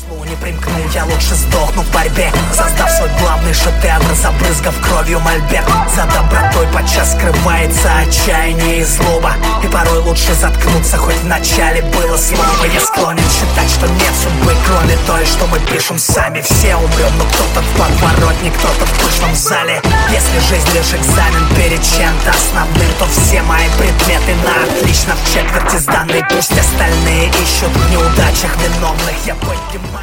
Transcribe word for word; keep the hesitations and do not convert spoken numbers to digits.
злу не примкну, я лучше сдохну в борьбе, создав свой главный шедевр, забрызгав кровью мольберт. За добротой подчас скрывается отчаяние и злоба, и порой лучше заткнуться, хоть вначале было слово. Я склонен считать, что нет судьбы, кроме той, что мы пишем сами. Все умрем, но кто-то в подворотне, кто-то в пышном зале. Если жизнь лишь экзамен перед чем-то основным, то все мои предметы на отлично в четверти сданы. Пусть остальные ищут в неудачах виновных, я поднимаю